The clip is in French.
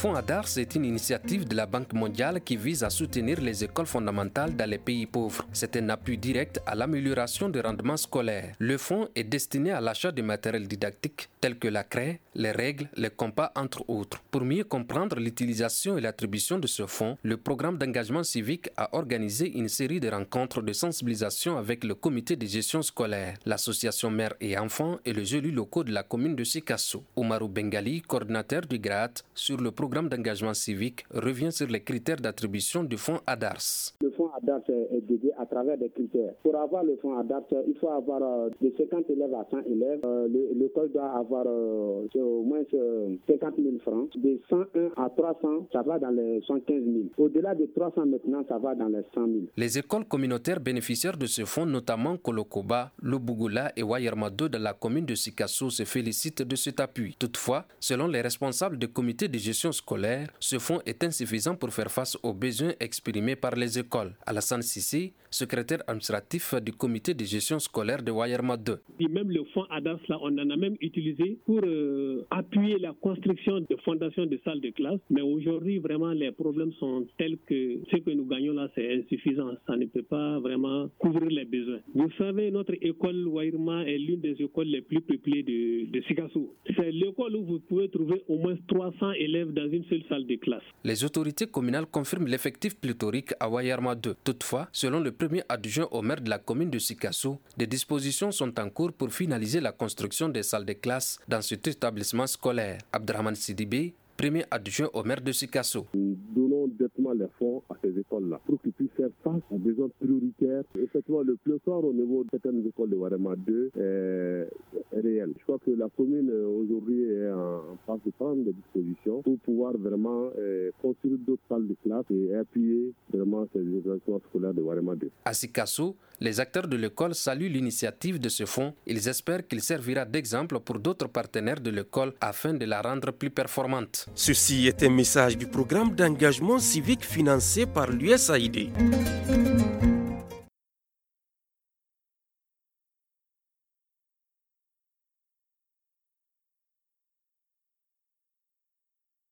fonds ADARS est une initiative de la Banque mondiale qui vise à soutenir les écoles fondamentales dans les pays pauvres. C'est un appui direct à l'amélioration des rendements scolaires. Le fonds est destiné à l'achat de matériel didactique tels que la craie, les règles, les compas, entre autres. Pour mieux comprendre l'utilisation et l'attribution de ce fonds, le programme d'engagement civique a organisé une série de rencontres de sensibilisation avec le comité de gestion scolaire, l'association mères et enfants et les élus locaux de la commune de Sikasso. Oumarou Bengali, coordinateur du GRAAT sur le programme d'engagement civique, revient sur les critères d'attribution du fonds ADARS. Le fonds ADARS est dédié à travers des critères. Pour avoir le fonds ADARS, il faut avoir de 50 élèves à 100 élèves. L'école doit avoir au moins 50 000 francs. De 101 à 300, ça va dans les 115 000. Au-delà de 300 maintenant, ça va dans les 100 000. Les écoles communautaires bénéficiaires de ce fonds, notamment Kolokoba, Lobougoula et Wayermado de la commune de Sikasso, se félicitent de cet appui. Toutefois, selon les responsables du comité de gestion scolaire, ce fonds est insuffisant pour faire face aux besoins exprimés par les écoles. Alassane Sissi, secrétaire administratif du comité de gestion scolaire de Wayermado. Et même le fonds ADARS, là, on en a même utilisé pour appuyer la construction de fondations de salles de classe. Mais aujourd'hui, vraiment, les problèmes sont tels que ce que nous gagnons là, c'est insuffisant. Ça ne peut pas vraiment couvrir les besoins. Vous savez, notre école Wayerma est l'une des écoles les plus peuplées de Sikasso. C'est l'école où vous pouvez trouver au moins 300 élèves dans une seule salle de classe. Les autorités communales confirment l'effectif pléthorique à Wayerma 2. Toutefois, selon le premier adjoint au maire de la commune de Sikasso, des dispositions sont en cours pour finaliser la construction des salles de classe dans cet établissement scolaire. Abdrahman Sidibé, premier adjoint au maire de Sikasso. Nous donnons directement les fonds à ces écoles-là pour qu'ils puissent faire face aux besoins prioritaires. Effectivement, le pléthore au niveau de certaines écoles de Wayerma 2 est réel. Je crois que la commune aujourd'hui est en phase de prendre des dispositions pour pouvoir vraiment construire d'autres salles de classe et appuyer vraiment ces établissements scolaires de Wayerma 2. À Sikasso, les acteurs de l'école saluent l'initiative de ce fonds. Ils espèrent qu'il servira d'exemple pour d'autres partenaires de l'école afin de la rendre plus performante. Ceci est un message du programme d'engagement civique financé par l'USAID.